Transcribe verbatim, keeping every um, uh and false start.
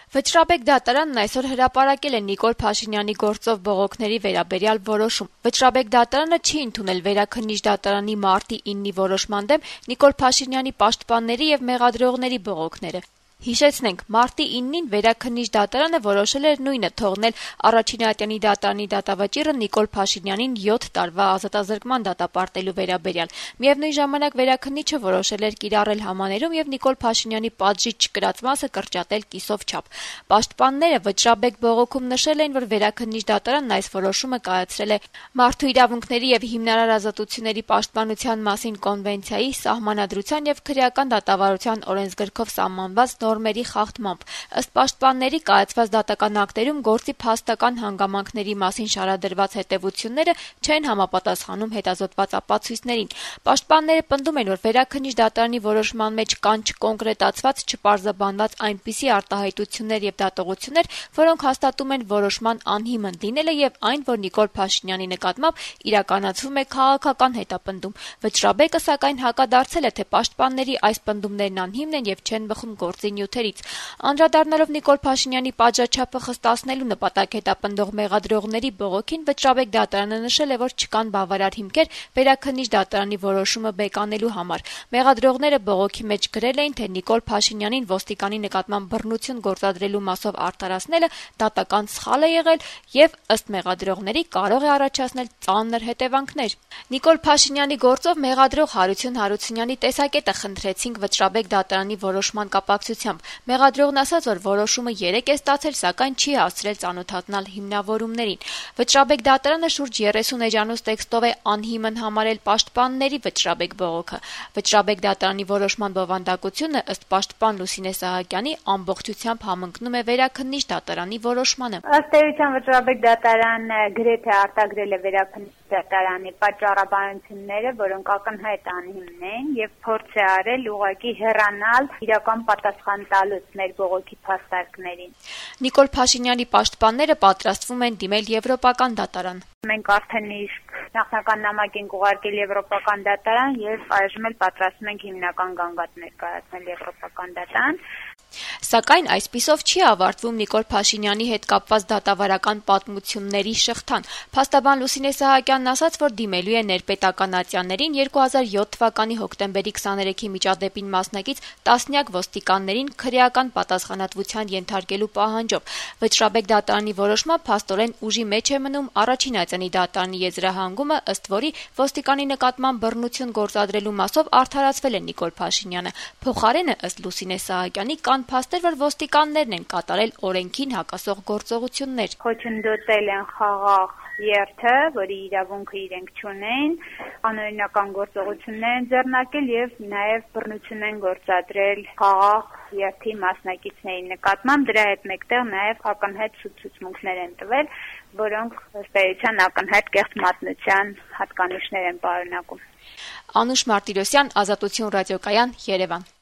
Վճռաբեկ դատարանն այսօր հրապարակել է Նիկոլ Փաշինյանի գործով բողոքների վերաբերյալ որոշում։ Վճռաբեկ դատարանը չի ընդունել Վերաքննիչ դատարանի մարտի իննի որոշման դեմ Նիկոլ Փաշինյանի պաշտպանների եւ մեղադրողների բողոքները։ Հիշեցնենք, մարտի իննին Վերաքննիչ դատարանը որոշել էր նույնը թողնել Առաջինատյանի դատարանի դատավճիռը Նիկոլ Փաշինյանին յոթ տարվա ազատազրկման դատապարտելու վերաբերյալ։ Միևնույն ժամանակ Վերաքննիչը որոշել էր կիրառել համաներում եւ Նիկոլ Փաշինյանի պատժիչ չկրած մասը կրճատել կիսով չափ։ Պաշտպանները վճռաբեկ բողոքում նշել էին, որ Վերաքննիչ դատարանն այս որոշումը կայացրել է Մարդու իրավունքների եւ հիմնարար ազատությունների պաշտպանության մասին կոնվենցիայի, Սահմանադրության եւ քրեական դատավարության օրենսգրքով սահմանված նորմերի խախտմամբ։ Ըստ պաշտպանների կայացված դատական ակտերում գործի փաստական հանգամանքների մասին շարադրված հետևությունները չեն համապատասխանում հետազոտված ապացույցներին։ Պաշտպանները պնդում են, որ Վերաքննիչ դատարանի որոշման մեջ կան չկոնկրետացված, չպարզաբանված այնպիսի արտահայտություններ եւ դատողություններ, որոնք հաստատում են որոշման անհիմն լինելը եւ այն, որ Նիկոլ Փաշինյանի նկատմամբ իրականացվում է քաղաքական հետապնդում։ Վճռաբեկը սակայն հակադարձել է, թե պաշտպանների այս պնդումներն անհիմն են եւ չեն բխում գործի նյութերից։ Անդրադառնալով Նիկոլ Փաշինյանի պատժաչափը խստացնելու նպատակ հետապնդող մեղադրողների բողոքին, Վճռաբեկ դատարանը նշել է, որ չկան բավարար հիմքեր Վերաքննիչ դատարանի որոշումը բեկանելու համար։ Մեղադրողները բողոքի մեջ գրել էին, թե Նիկոլ Փաշինյանին ոստիկանի նկատմամբ բռնություն գործադրելու մասով արդարացնելը դատական սխալ է եղել եւ ըստ մեղադրողների կարող է առաջացնել ծանր հետևանքներ։ Նիկոլ Փաշինյանի գործով մեղադրող Հարություն Հարությունյանի տեսակետը խնդրեցինք Վճռաբեկ դատարանի որոշման կապակցությամբ։ Մեղադրողն ասաց, որ որոշումը երեկ է ստացել, սակայն չի հասցրել ծանոթանալ հիմնավորումներին։ Վճռաբեկ դատարանը շուրջ երեսուն էջանոց տեքստով է անհիմն համարել պաշտպանների Վճռաբեկ բողոքը։ Վճռաբեկ դատարանի որոշման բովանդակությունը ըստ պաշտպան Լուսինե Սահակյանի ամբողջությամբ համընկնում է Վերաքննիչ դատարանի որոշմանը։ Ըստ էության Վճռաբեկ դատարանը գրեթե արտագրել է Վերաքննիչ դատարանի պատճառաբանությունները, որոնք ակնհայտ անհիմն են եւ փորձ է արել ուղղակի հեռանալ իրական պատասխան տալուց մեր բողոքի փաստարկներին։ Նիկոլ Փաշինյանի պաշտպանները պատրաստվում են դիմել Եվրոպական դատարան։ Մենք արդեն իսկ նախնական նամակ ենք ուղարկել Եվրոպական դատարան եւ այժմ էլ պատրաստվում ենք հիմնական գանգատ ներկայացնել Եվրոպական դատարան։ Սակայն այսպիսով չի ավարտվում Նիկոլ Փաշինյանի հետ կապված դատավարական պատմությունների շղթան։ Փաստաբան Լուսինե Սահակյանն ասաց, որ դիմելու է ներպետականացիաներին երկու հազար յոթ թվականի հոկտեմբերի քսաներեքի միջադեպին մասնակից տասնյակ ոստիկաններին քրեական պատասխանատվության ենթարկելու պահանջով։ Վճռաբեկ դատարանի որոշմամբ փաստորեն ուժի մեջ է մնում Առաջինատյանի դատարանի եզրահանգումը, ըստ որի ոստիկանի նկատմամբ բռնություն գործադրելու մասով արդարացվել է Նիկոլ Փաշինյանը։ Փոխարենը, ըստ Լուսինե Սահակյանի, կան փաստեր, որ ոստիկաններն են կատարել օրենքին հակասող գործողություններ։ Խոչընդոտել են խաղաղ երթը, որի իրավունքը իրենք չունեն, անօրինական գործողություններ են ձեռնարկել եւ նաեւ բռնություն են գործադրել խաղաղ երթի մասնակիցների նկատմամբ։ Դրա հետ մեկտեղ նաեւ ակնհայտ ցուցմունքներ են տվել, որոնք ըստ էության ակնհայտ կեղծ մատնության հատկանիշներ են պարունակում։ Անուշ Մարտիրոսյան, Ազատություն ռադիոկայան, Երևան։